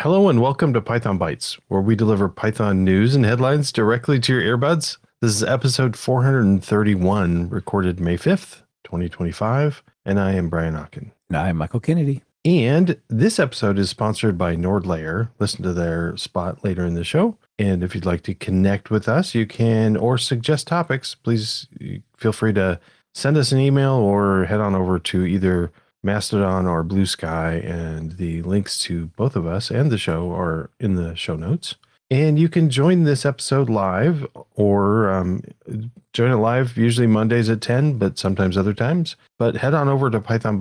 Hello and welcome to Python Bytes, where we deliver Python news and headlines directly to your earbuds. This is episode 431, recorded May 5th, 2025, and I am Brian Ocken. And I'm Michael Kennedy. And this episode is sponsored by NordLayer. Listen to their spot later in the show. And if you'd like to connect with us, you can, or suggest topics, please feel free to send us an email or head on over to either Mastodon or Blue Sky, and the links to both of us and the show are in the show notes. And you can join this episode live or join it live, usually Mondays at 10, but sometimes other times. But head on over to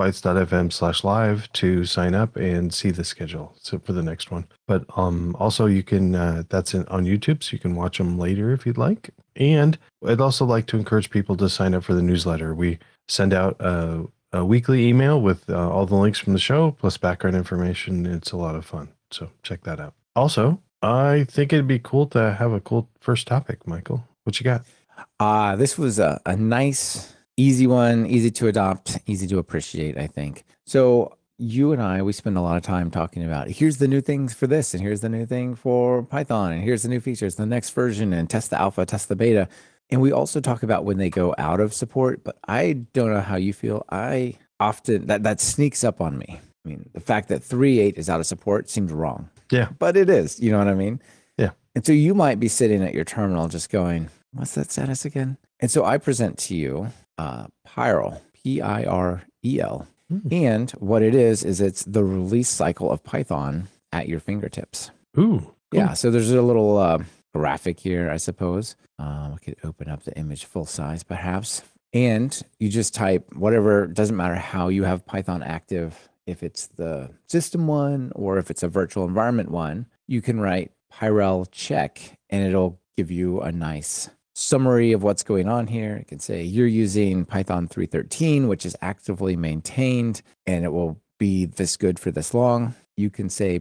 pythonbytes.fm/live to sign up and see the schedule for the next one. But also you can, that's on YouTube, so you can watch them later if you'd like. And I'd also like to encourage people to sign up for the newsletter. We send out a weekly email with all the links from the show, plus background information. It's a lot of fun. So check that out. Also, I think it'd be cool to have a cool first topic, Michael. What you got? This was a nice, easy one, easy to adopt, easy to appreciate, I think. So you and I, we spend a lot of time talking about, here's the new things for this, and here's the new thing for Python, and here's the new features, the next version, and test the alpha, test the beta. And we also talk about when they go out of support, but I don't know how you feel. I often, that sneaks up on me. I mean, the fact that 3.8 is out of support seems wrong. Yeah. But it is, you know what I mean? Yeah. And so you might be sitting at your terminal just going, what's that status again? And so I present to you Pirel, P-I-R-E-L. And what it is it's the release cycle of Python at your fingertips. Ooh. Cool. Yeah. So there's a little graphic here, I suppose. We could open up the image full size, perhaps. And you just type whatever, doesn't matter how you have Python active, if it's the system one or if it's a virtual environment one, you can write Pirel check and it'll give you a nice summary of what's going on here. It can say you're using Python 3.13, which is actively maintained, and it will be this good for this long. You can say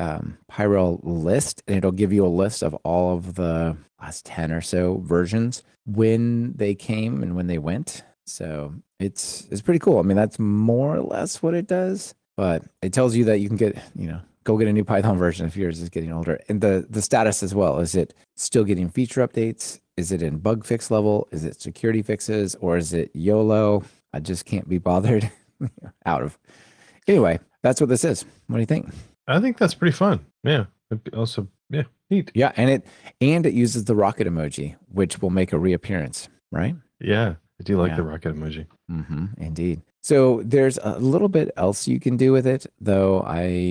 Pirel list, and it'll give you a list of all of the last 10 or so versions, when they came and when they went. So it's pretty cool. I mean, that's more or less what it does, but it tells you that you can get, go get a new Python version if yours is getting older. And the status as well. Is it still getting feature updates? Is it in bug fix level? Is it security fixes? Or is it YOLO? I just can't be bothered. Anyway, that's what this is. What do you think? I think that's pretty fun. Yeah. Also, yeah, neat. Yeah, and it uses the rocket emoji, which will make a reappearance, right? Yeah, I do like the rocket emoji. Mm-hmm, indeed. So there's a little bit else you can do with it, though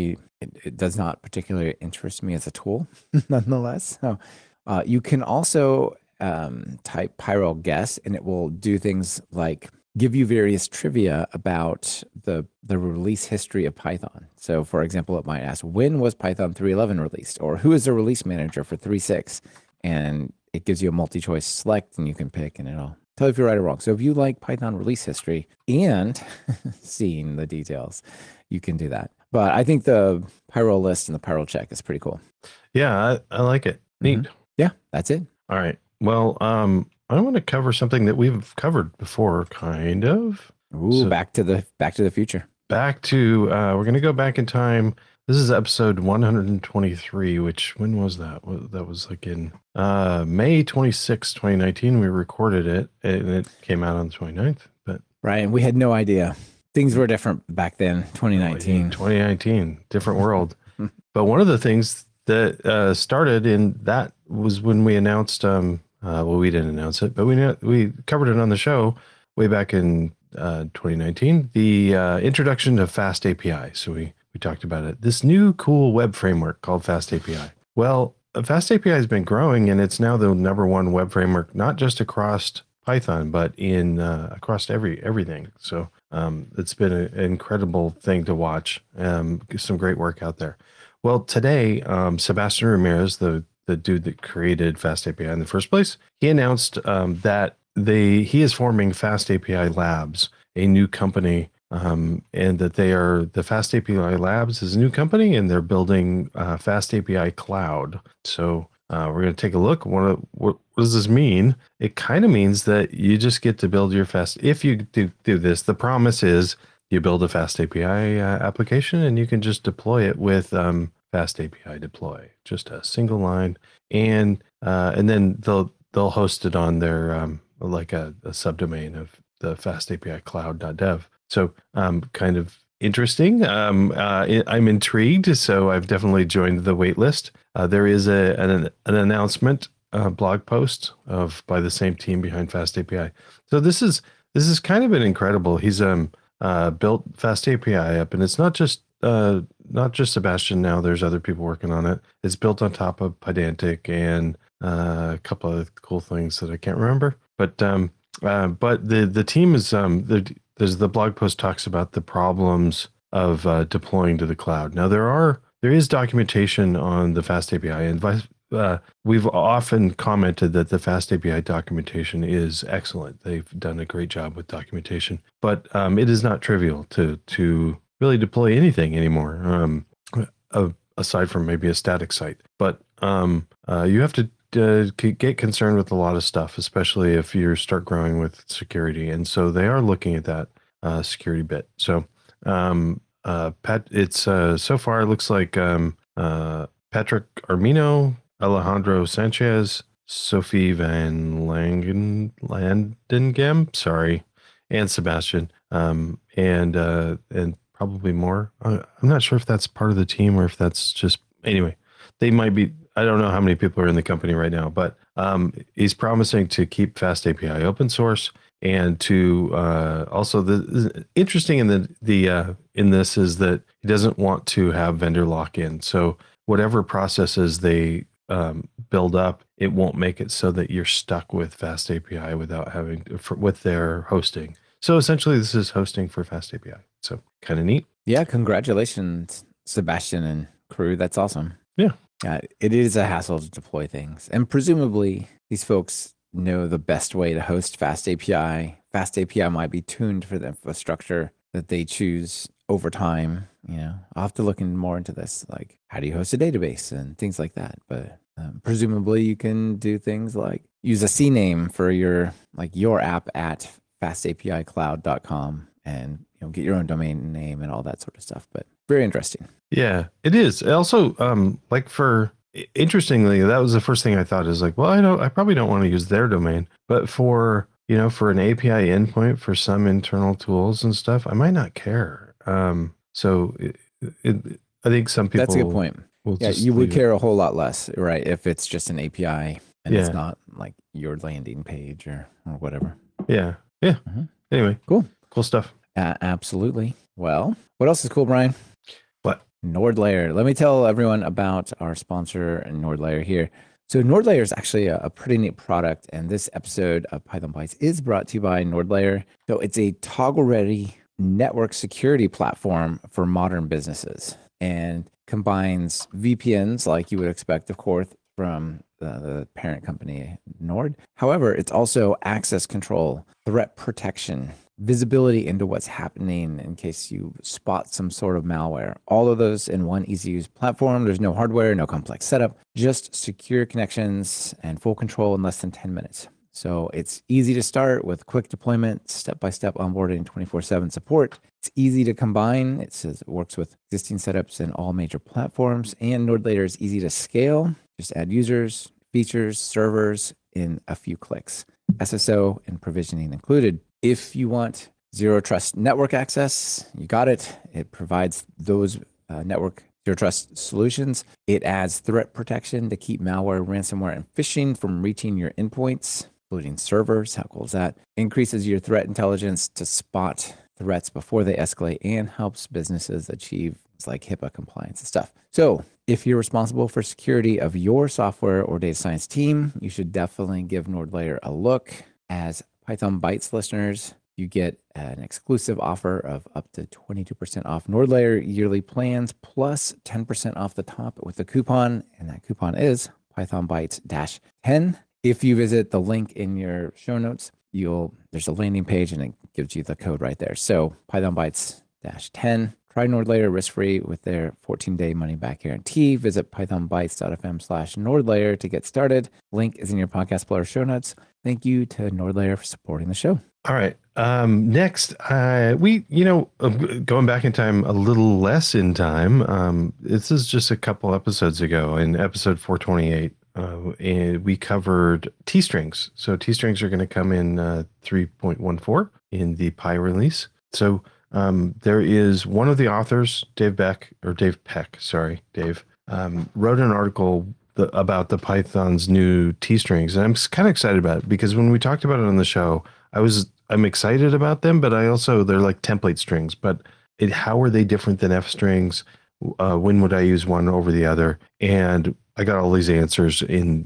it does not particularly interest me as a tool, nonetheless. So you can also type Pirel guess, and it will do things like give you various trivia about the release history of Python. So, for example, it might ask, when was Python 3.11 released? Or who is the release manager for 3.6? And it gives you a multi-choice select, and you can pick, and it'll tell you if you're right or wrong. So if you like Python release history and seeing the details, you can do that. But I think the Pirel list and the Pirel check is pretty cool. Yeah, I like it. Neat. Mm-hmm. Yeah, that's it. All right. Well, I want to cover something that we've covered before, kind of. Ooh, so back to the future. Back to we're going to go back in time. This is episode 123, which, when was that? That was like in May 26, 2019. We recorded it, and it came out on the 29th. But right, and we had no idea. Things were different back then, 2019. 2019, different world. But one of the things that started in that was when we announced, well, we didn't announce it, but we covered it on the show way back in 2019, the introduction to Fast API. So we talked about it. This new cool web framework called Fast API. Well, Fast API has been growing, and it's now the #1 web framework, not just across Python, but in across everything. So it's been an incredible thing to watch. Some great work out there. Well, today, Sebastian Ramirez, the dude that created Fast API in the first place, he announced that he is forming Fast API Labs, a new company, and that the Fast API Labs is a new company, and they're building Fast API Cloud. So we're going to take a look. What does this mean? It kind of means that you just get to build your Fast. If you do this, the promise is you build a Fast API application, and you can just deploy it with Fast API deploy, just a single line, and then they'll host it on their like a subdomain of the Fast API Cloud.dev. So kind of interesting. I'm intrigued, so I've definitely joined the wait list. There is an announcement blog post by the same team behind Fast API. So this is kind of been incredible. He's built Fast API up, and it's not just Sebastian now. There's other people working on it. It's built on top of Pydantic and a couple of cool things that I can't remember. But the team is there's the blog post talks about the problems of deploying to the cloud. Now there is documentation on the Fast API, and we've often commented that the Fast API documentation is excellent. They've done a great job with documentation, but it is not trivial to really deploy anything anymore, aside from maybe a static site. But you have to get concerned with a lot of stuff, especially if you start growing with security. And so they are looking at that security bit. So it's so far it looks like Patrick Armino, Alejandro Sanchez, Sophie Van Landengem, sorry, and Sebastian, and probably more. I'm not sure if that's part of the team or if that's just, anyway, they might be. I don't know how many people are in the company right now, but he's promising to keep Fast API open source, and to also the interesting in this is that he doesn't want to have vendor lock-in. So whatever processes they build up, it won't make it so that you're stuck with Fast API without having with their hosting. So essentially, this is hosting for Fast API. So kind of neat. Yeah, congratulations, Sebastian and crew. That's awesome. Yeah. It is a hassle to deploy things. And presumably, these folks know the best way to host Fast API. Fast API might be tuned for the infrastructure that they choose over time. I'll have to look more into this, like how do you host a database and things like that. But presumably, you can do things like use a CNAME for your app at fastapicloud.com and get your own domain name and all that sort of stuff. But very interesting. Yeah, it is. Also, interestingly, that was the first thing I thought is like, well, I probably don't want to use their domain, but for an API endpoint for some internal tools and stuff, I might not care. So I think some people. That's a good point. Yeah, you would care a whole lot less, right? If it's just an API and it's not like your landing page or whatever. Yeah. Yeah. Mm-hmm. Anyway, cool stuff. Absolutely. Well, what else is cool, Brian? What? NordLayer. Let me tell everyone about our sponsor, NordLayer here. So NordLayer is actually a pretty neat product, and this episode of Python Bytes is brought to you by NordLayer. So it's a toggle-ready network security platform for modern businesses, and combines VPNs like you would expect, of course, from the parent company Nord. However, it's also access control, threat protection, visibility into what's happening in case you spot some sort of malware. All of those in one easy-to-use platform. There's no hardware, no complex setup, just secure connections and full control in less than 10 minutes. So it's easy to start with quick deployment, step-by-step onboarding, 24/7 support. It's easy to combine. It says it works with existing setups in all major platforms, and NordLayer is easy to scale. Just add users, features, servers in a few clicks. SSO and provisioning included. If you want zero trust network access, you got it. It provides those network zero trust solutions. It adds threat protection to keep malware, ransomware, and phishing from reaching your endpoints, including servers. How cool is that? Increases your threat intelligence to spot threats before they escalate and helps businesses achieve things like HIPAA compliance and stuff. So if you're responsible for security of your software or data science team, you should definitely give NordLayer a look. As Python Bytes listeners, you get an exclusive offer of up to 22% off NordLayer yearly plans plus 10% off the top with a coupon, and that coupon is Python Bytes-10. If you visit the link in your show notes, there's a landing page and it gives you the code right there. So Python Bytes-10. Try NordLayer risk-free with their 14-day money-back guarantee. Visit pythonbytes.fm/NordLayer to get started. Link is in your podcast player show notes. Thank you to NordLayer for supporting the show. All right. Next, going back in time a little less in time. This is just a couple episodes ago in episode 428. And we covered T strings. So T strings are going to come in 3.14 in the Pi release. So there is one of the authors, Dave Peck, sorry, Dave, wrote an article about the Python's new T strings. And I'm kind of excited about it because when we talked about it on the show, I'm excited about them, but they're like template strings. But how are they different than F strings? When would I use one over the other? And I got all these answers in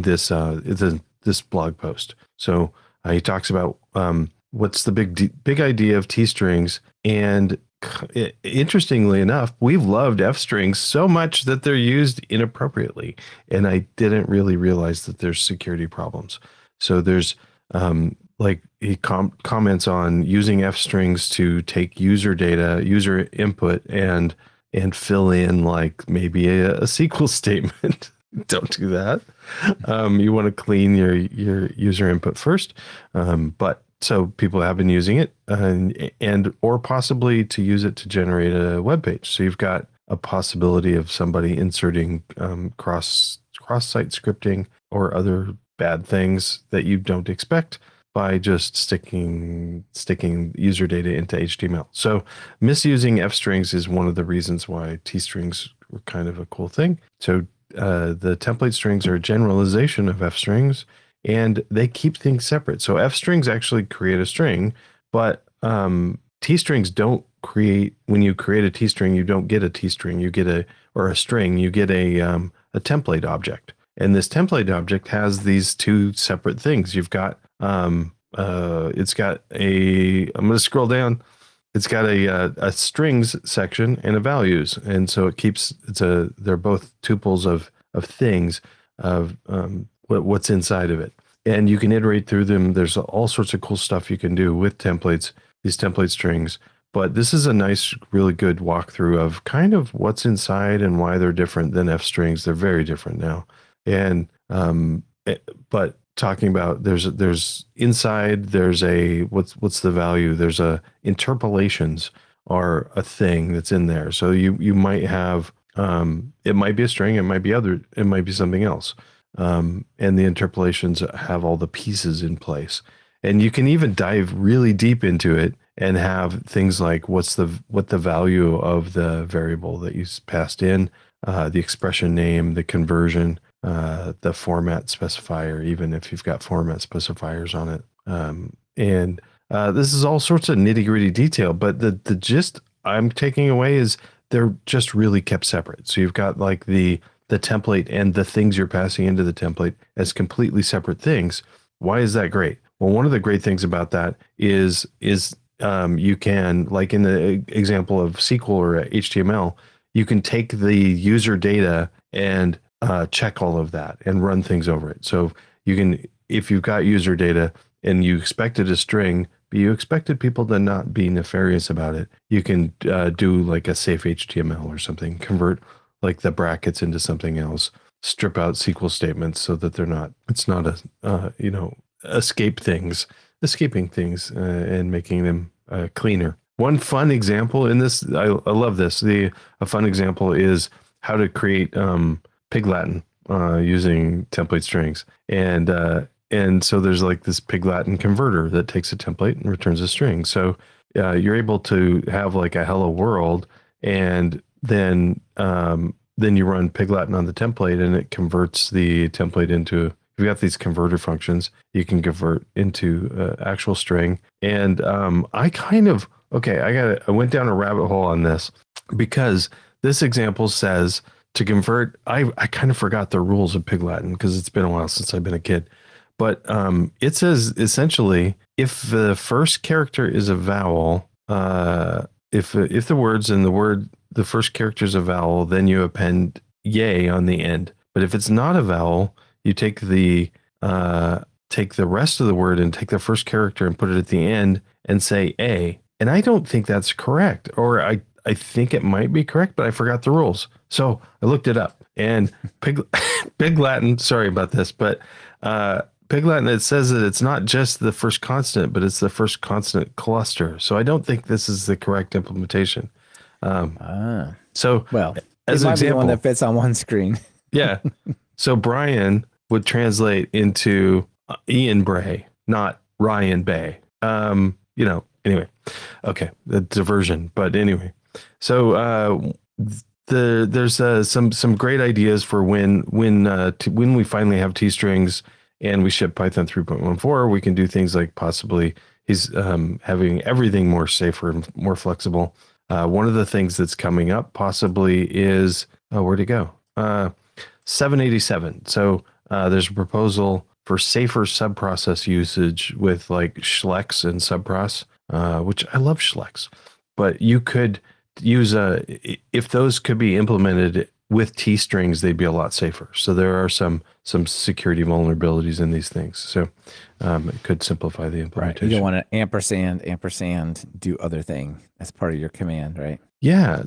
this blog post. So he talks about what's the big idea of T strings, and interestingly enough, we've loved F strings so much that they're used inappropriately, and I didn't really realize that there's security problems. So there's like he comments on using F strings to take user data, user input, and fill in like maybe a SQL statement. Don't do that. You want to clean your user input first. But so people have been using it, and or possibly to use it to generate a web page. So you've got a possibility of somebody inserting cross-site scripting or other bad things that you don't expect by just sticking user data into HTML. So misusing F strings is one of the reasons why T strings were kind of a cool thing. So the template strings are a generalization of F strings, and they keep things separate. So F strings actually create a string, but T strings don't create. When you create a T string, you don't get a T string. You get a string. You get a template object, and this template object has these two separate things. You've got it's got I'm going to scroll down. It's got a strings section and a values, and so they're both tuples of things of what's inside of it, and you can iterate through them. There's all sorts of cool stuff you can do with templates, these template strings. But this is a nice, really good walkthrough of kind of what's inside and why they're different than F strings. They're very different now, and but talking about there's inside, there's a what's the value, there's a interpolations are a thing that's in there. So you might have it might be a string, it might be something else, and the interpolations have all the pieces in place, and you can even dive really deep into it and have things like what the value of the variable that you passed in, the expression name, the conversion, the format specifier, even if you've got format specifiers on it. And this is all sorts of nitty gritty detail, but the gist I'm taking away is they're just really kept separate. So you've got like the template and the things you're passing into the template as completely separate things. Why is that great? Well, one of the great things about that is you can, like in the example of SQL or HTML, you can take the user data and check all of that and run things over it. So you can, if you've got user data and you expected a string, but you expected people to not be nefarious about it, you can do like a safe HTML or something, convert like the brackets into something else, strip out SQL statements so that it's not escaping things and making them cleaner. One fun example in this, I love this. A fun example is how to create Pig Latin using template strings, and so there's like this Pig Latin converter that takes a template and returns a string. So you're able to have like a hello world, and then you run Pig Latin on the template, and it converts the template into. If you got these converter functions, you can convert into actual string. And I went down a rabbit hole on this because this example says to convert. I kind of forgot the rules of Pig Latin because it's been a while since I've been a kid. But it says essentially if the first character is a vowel, if the words in the first character is a vowel, then you append yay on the end. But if it's not a vowel, you take the rest of the word and take the first character and put it at the end and say a. And I don't think that's correct, or I think it might be correct, but I forgot the rules. So I looked it up, and Pig Latin. Sorry about this, but Pig Latin, it says that it's not just the first consonant, but it's the first consonant cluster. So I don't think this is the correct implementation. So Well, as it an might be the one example, that fits on one screen. yeah. So Brian would translate into Ian Bray, not Ryan Bay. Anyway. Okay, the diversion. But anyway, so there's some great ideas for when we finally have T strings and we ship Python 3.14, we can do things like possibly he's having everything more safer and more flexible. One of the things that's coming up possibly is where'd it go? 787. So there's a proposal for safer subprocess usage with like Schlex and subpros, which I love Schlex, but you could use if those could be implemented with T strings, they'd be a lot safer. So there are some security vulnerabilities in these things. So it could simplify the implementation. Right. You don't want to ampersand, do other thing as part of your command, right? Yeah.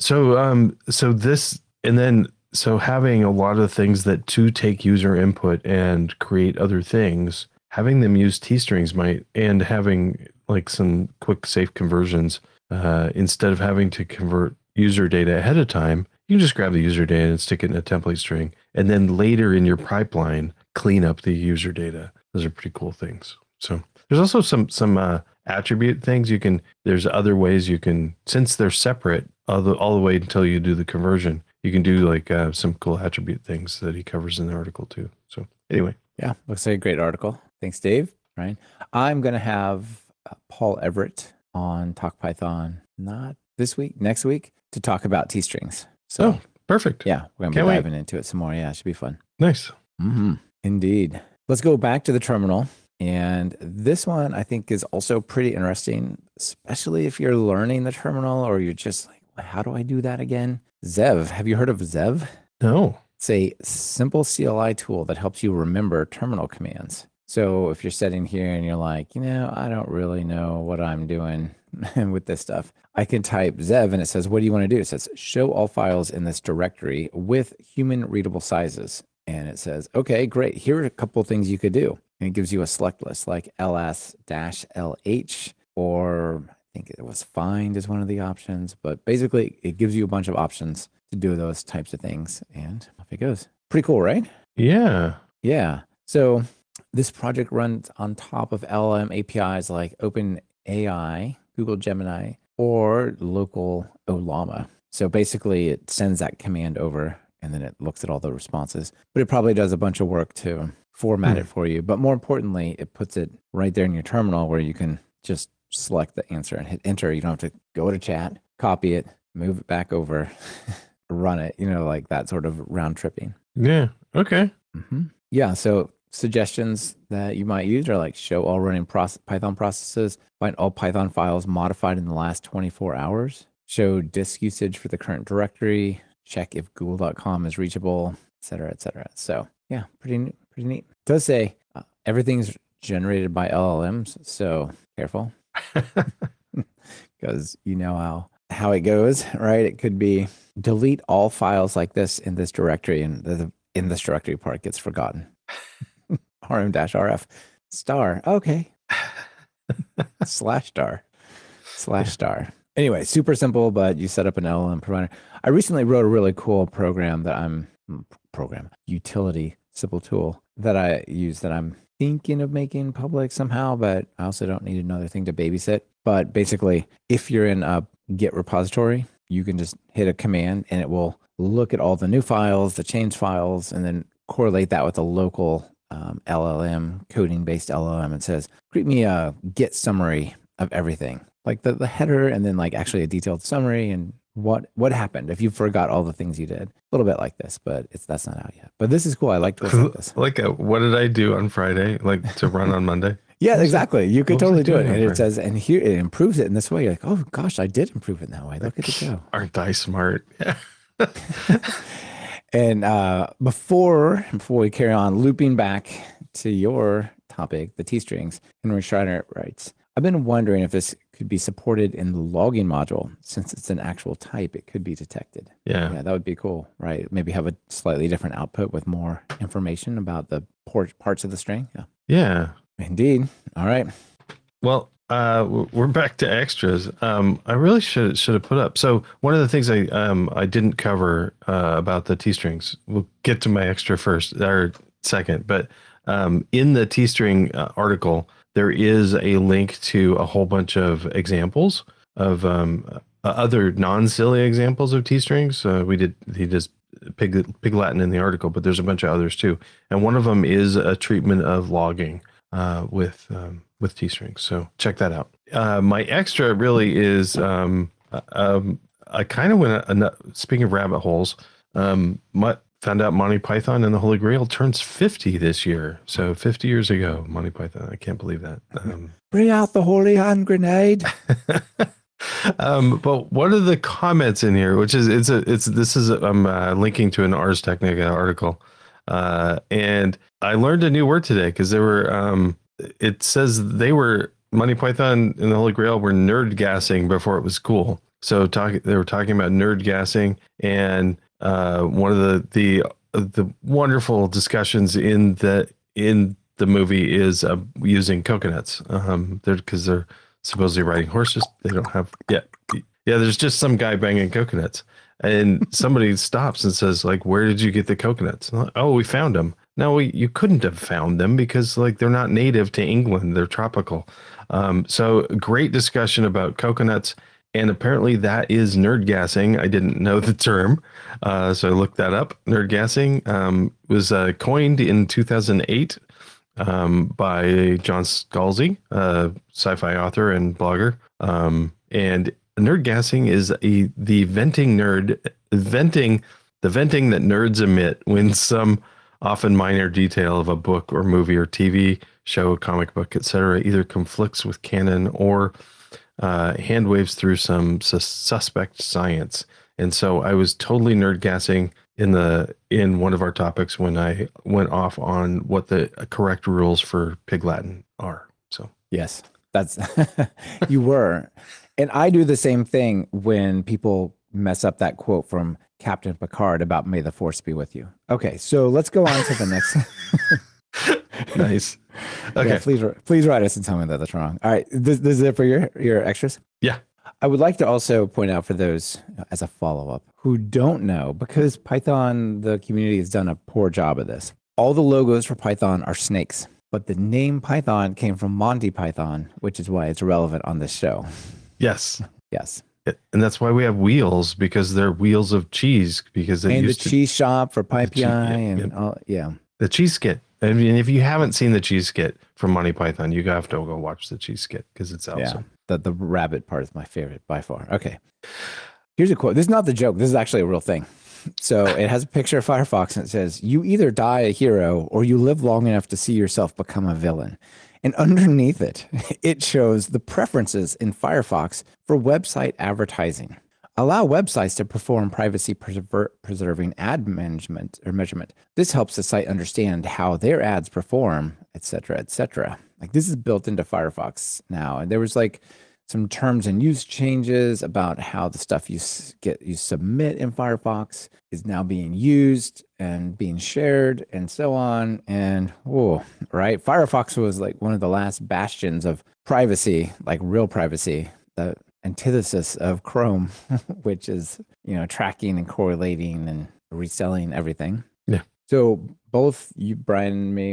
So having a lot of things that to take user input and create other things, having them use T strings and having like some quick safe conversions instead of having to convert user data ahead of time. You can just grab the user data and stick it in a template string, and then later in your pipeline, clean up the user data. Those are pretty cool things. So there's also some attribute things you can. There's other ways you can, since they're separate all the way until you do the conversion. You can do like some cool attribute things that he covers in the article too. So anyway, yeah, looks like a great article. Thanks, Dave. Right, I'm gonna have Paul Everett on Talk Python, not this week, next week, to talk about T strings. So perfect. Yeah, we're going to be diving into it some more. Yeah, it should be fun. Nice. Mm-hmm. Indeed. Let's go back to the terminal. And this one I think is also pretty interesting, especially if you're learning the terminal or you're just like, how do I do that again? Zev. Have you heard of Zev? No. It's a simple CLI tool that helps you remember terminal commands. So if you're sitting here and you're like, I don't really know what I'm doing with this stuff, I can type Zev and it says, what do you want to do? It says, show all files in this directory with human readable sizes. And it says, okay, great. Here are a couple of things you could do. And it gives you a select list like ls-lh, or I think it was find is one of the options. But basically, it gives you a bunch of options to do those types of things. And off it goes. Pretty cool, right? Yeah. Yeah. So this project runs on top of LLM APIs like OpenAI, Google Gemini, or local Ollama. So basically, it sends that command over and then it looks at all the responses. But it probably does a bunch of work to format it for you. But more importantly, it puts it right there in your terminal where you can just select the answer and hit enter. You don't have to go to chat, copy it, move it back over, run it, like that sort of round tripping. Yeah. Okay. Mm-hmm. Yeah. So suggestions that you might use are like show all running Python processes, find all Python files modified in the last 24 hours, show disk usage for the current directory, check if google.com is reachable, et cetera, et cetera. So yeah, pretty neat. It does say everything's generated by LLMs, so careful because you know how it goes, right? It could be delete all files like this in this directory, and the in this directory part gets forgotten. rm-rf star. Okay. /star. Anyway, super simple, but you set up an LLM provider. I recently wrote a really cool utility, simple tool that I use that I'm thinking of making public somehow, but I also don't need another thing to babysit. But basically, if you're in a Git repository, you can just hit a command and it will look at all the new files, the change files, and then correlate that with a local LLM, coding-based LLM. It says, create me a Git summary of everything, like the header, and then like actually a detailed summary and what happened if you forgot all the things you did. A little bit like this, but that's not out yet. But this is cool. I like tools like this. Like what did I do on Friday? Like to run on Monday? Yeah, exactly. You could totally do it. And it says, and here it improves it in this way. You're like, oh gosh, I did improve it in that way. Look at it go. Aren't I smart? And before we carry on, looping back to your topic, the T strings, Henry Schreiner writes, I've been wondering if this could be supported in the logging module. Since it's an actual type, it could be detected. Yeah, that would be cool, right? Maybe have a slightly different output with more information about the parts of the string. Yeah. Indeed. All right. Well, we're back to extras. I really should have put up. So one of the things I didn't cover about the T strings. We'll get to my extra first or second, but in the T string article, there is a link to a whole bunch of examples of other non-silly examples of T strings. He does Pig Latin in the article, but there's a bunch of others too, and one of them is a treatment of logging with T strings. So check that out. My extra really is I kind of went. Speaking of rabbit holes, found out Monty Python and the Holy Grail turns 50 this year. So 50 years ago, Monty Python. I can't believe that. Bring out the holy hand grenade. But one of the comments in here, which is I'm linking to an Ars Technica article, and I learned a new word today because there were it says they were Monty Python and the Holy Grail were nerd gassing before it was cool. So they were talking about nerd gassing, and one of the wonderful discussions in the movie is using coconuts. Because they're supposedly riding horses. They don't have yeah. There's just some guy banging coconuts, and somebody stops and says, like, "Where did you get the coconuts?" Like, oh, we found them. No, you couldn't have found them because like they're not native to England. They're tropical. So great discussion about coconuts. And apparently that is nerd gassing. I didn't know the term. So I looked that up. Nerd gassing was coined in 2008 by John Scalzi, sci-fi author and blogger. And nerd gassing is the venting that nerds emit when some often minor detail of a book or movie or TV show, comic book, etc., either conflicts with canon or hand waves through some suspect science. And so I was totally nerd gassing in one of our topics when I went off on what the correct rules for Pig Latin are. So yes, that's you were. And I do the same thing when people mess up that quote from Captain Picard about "May the Force be with you." Okay, so let's go on to the next. Nice. Okay. Yeah, please write us and tell me that that's wrong. All right, this is it for your extras. Yeah. I would like to also point out for those as a follow-up who don't know, because Python, the community has done a poor job of this. All the logos for Python are snakes, but the name Python came from Monty Python, which is why it's relevant on this show. Yes. Yes. And that's why we have wheels, because they're wheels of cheese. Because they used the cheese shop for PyPI all, yeah. The cheese skit. I mean, if you haven't seen the cheese skit from Monty Python, you have to go watch the cheese skit because it's awesome. Yeah, the rabbit part is my favorite by far. Okay, here's a quote. This is not the joke. This is actually a real thing. So it has a picture of Firefox and it says, "You either die a hero or you live long enough to see yourself become a villain." And underneath it, it shows the preferences in Firefox for website advertising. Allow websites to perform privacy preserving ad management or measurement. This helps the site understand how their ads perform, et cetera, et cetera. Like this is built into Firefox now. And there was like some terms and use changes about how the stuff you submit in Firefox is now being used and being shared and so on. And right. Firefox was like one of the last bastions of privacy, like real privacy, the antithesis of Chrome, which is, tracking and correlating and reselling everything. Yeah. So both you, Brian, and me,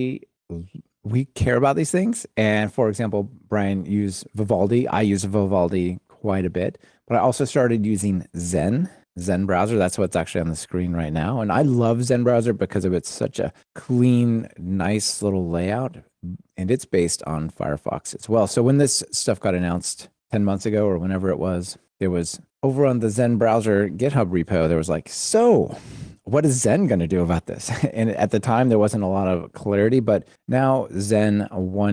we care about these things. And for example, Brian used Vivaldi. I use Vivaldi quite a bit, but I also started using Zen browser. That's what's actually on the screen right now. And I love Zen browser because of it's such a clean, nice little layout. And it's based on Firefox as well. So when this stuff got announced 10 months ago or whenever it was, there was over on the Zen browser GitHub repo, there was like, so what is Zen going to do about this? And at the time, there wasn't a lot of clarity, but now Zen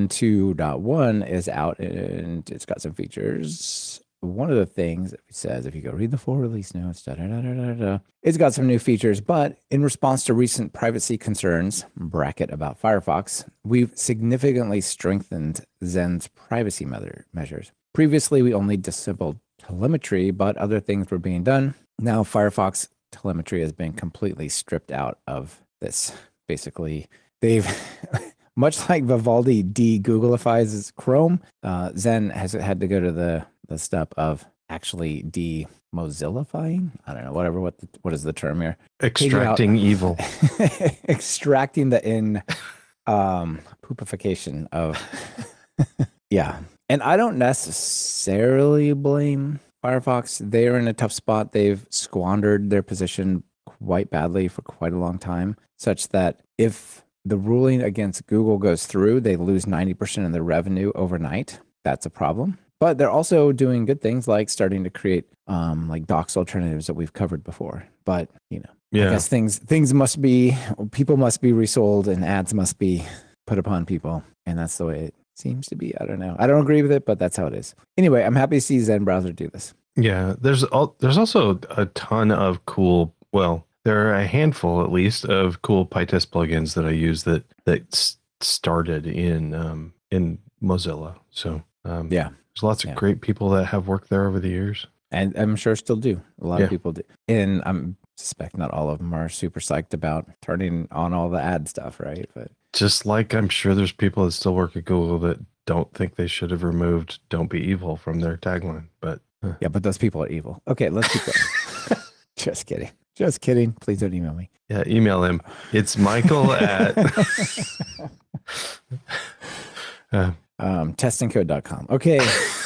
1.2.1 is out and it's got some features. One of the things it says, if you go read the full release notes, it's got some new features, but in response to recent privacy concerns, bracket about Firefox, we've significantly strengthened Zen's privacy measures. Previously, we only disabled telemetry, but other things were being done. Now, Firefox telemetry has been completely stripped out of this. Basically, they've Much like Vivaldi de-Googleifies his Chrome, Zen has had to go to the step of actually de-Mozillifying. I don't know, whatever. What is the term here? Extracting evil. Extracting the poopification of. Yeah. And I don't necessarily blame Firefox. They're in a tough spot. They've squandered their position quite badly for quite a long time, such that if the ruling against Google goes through, they lose 90% of their revenue overnight. That's a problem. But they're also doing good things like starting to create like docs alternatives that we've covered before. But, I guess things must be, people must be resold and ads must be put upon people. And that's the way it seems to be. I don't know. I don't agree with it, but that's how it is. Anyway, I'm happy to see Zen browser do this. Yeah, there's also a ton of cool, well, there are a handful at least of cool PyTest plugins that I use that started in Mozilla. So there's lots of great people that have worked there over the years. And I'm sure still do. A lot of people do. And I'm suspect not all of them are super psyched about turning on all the ad stuff, right? But just like I'm sure there's people that still work at Google that don't think they should have removed "Don't be evil" from their tagline. But yeah, but those people are evil. Okay, let's keep going. Just kidding. Just kidding. Please don't email me. Yeah, email him. It's Michael at testingcode.com. Okay.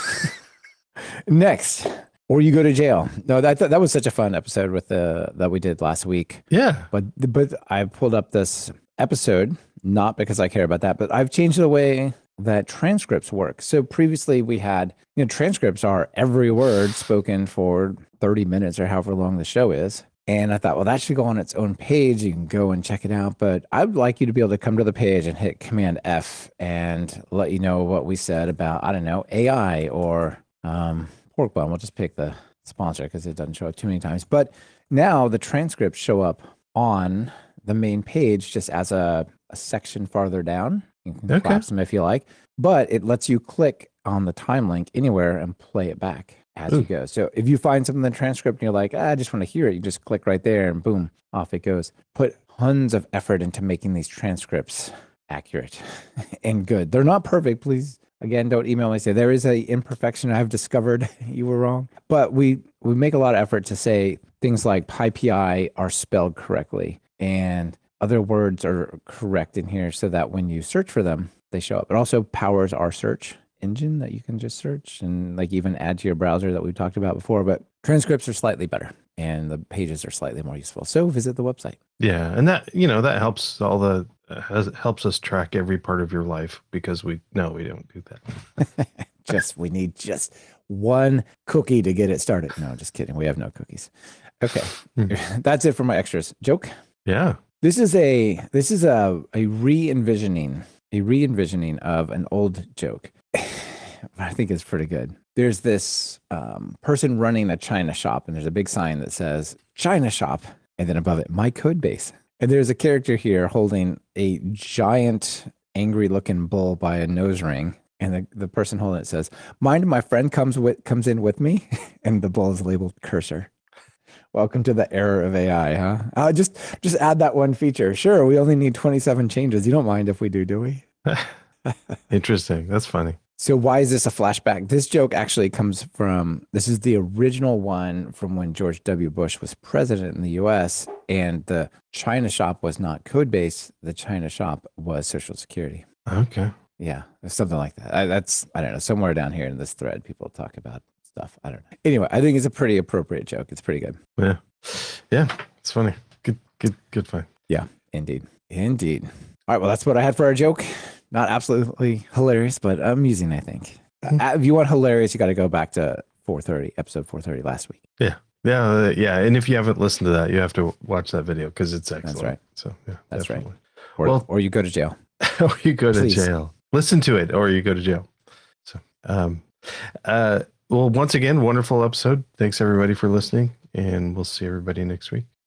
Next. Or you go to jail. No, that was such a fun episode with that we did last week. Yeah. But I pulled up this episode, not because I care about that, but I've changed the way that transcripts work. So previously we had, transcripts are every word spoken for 30 minutes or however long the show is. And I thought, well, that should go on its own page. You can go and check it out. But I'd like you to be able to come to the page and hit Command F and let you know what we said about, I don't know, AI or pork bun. We'll just pick the sponsor because it doesn't show up too many times. But now the transcripts show up on the main page just as a section farther down. You can collapse them if you like. But it lets you click on the time link anywhere and play it back as you go. So if you find something in the transcript and you're like, I just want to hear it, you just click right there and boom, off it goes. Put tons of effort into making these transcripts accurate and good. They're not perfect. Please, again, don't email me and say there is an imperfection I've discovered. You were wrong. But we make a lot of effort to say things like PyPI are spelled correctly and other words are correct in here so that when you search for them, they show up. It also powers our search engine that you can just search and like even add to your browser that we've talked about before. But transcripts are slightly better and the pages are slightly more useful. So visit the website. Yeah, and that that helps helps us track every part of your life because we don't do that. We need just one cookie to get it started. No, just kidding. We have no cookies. Okay, that's it for my extras. Joke. Yeah. This is a re-envisioning of an old joke. I think it's pretty good. There's this person running a China shop, and there's a big sign that says China shop, and then above it, my code base. And there's a character here holding a giant, angry-looking bull by a nose ring, and the person holding it says, "Mind my friend comes in with me," and the bull is labeled cursor. Welcome to the era of AI, huh? Just add that one feature. Sure, we only need 27 changes. You don't mind if we do we? Interesting. That's funny. So why is this a flashback? This joke actually comes from, this is the original one from when George W. Bush was president in the US, and the China shop was not Codebase. The China shop was Social Security. Okay. Yeah, something like that. I don't know, somewhere down here in this thread, people talk about stuff. I don't know. Anyway, I think it's a pretty appropriate joke. It's pretty good. Yeah. Yeah. It's funny. Good fun. Yeah, indeed. All right. Well, that's what I had for our joke. Not absolutely hilarious, but amusing, I think. If you want hilarious, you got to go back to episode 430 last week. Yeah. Yeah. And if you haven't listened to that, you have to watch that video because it's excellent. That's right. So yeah, that's definitely. Right. Or you go to jail. Or you go to jail. Listen to it, or you go to jail. So, well, once again, wonderful episode. Thanks everybody for listening, and we'll see everybody next week.